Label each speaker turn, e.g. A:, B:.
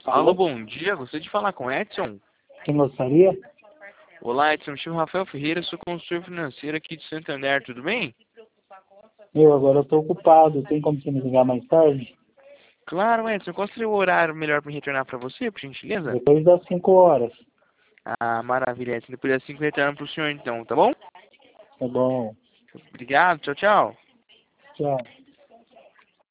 A: Alô, bom dia. Gostaria de falar com Edson.
B: Quem gostaria?
A: Olá, Edson. Me chamo Rafael Ferreira, sou consultor financeiro aqui de Santander. Tudo bem?
B: Agora eu estou ocupado. Tem como você me ligar mais tarde?
A: Claro, Edson. Qual seria o horário melhor para me retornar para você, por gentileza?
B: Depois das 5 horas.
A: Ah, maravilha, Edson. Depois das 5 retorno para o senhor, então, tá bom?
B: Tá bom.
A: Obrigado. Tchau, tchau.
B: Tchau.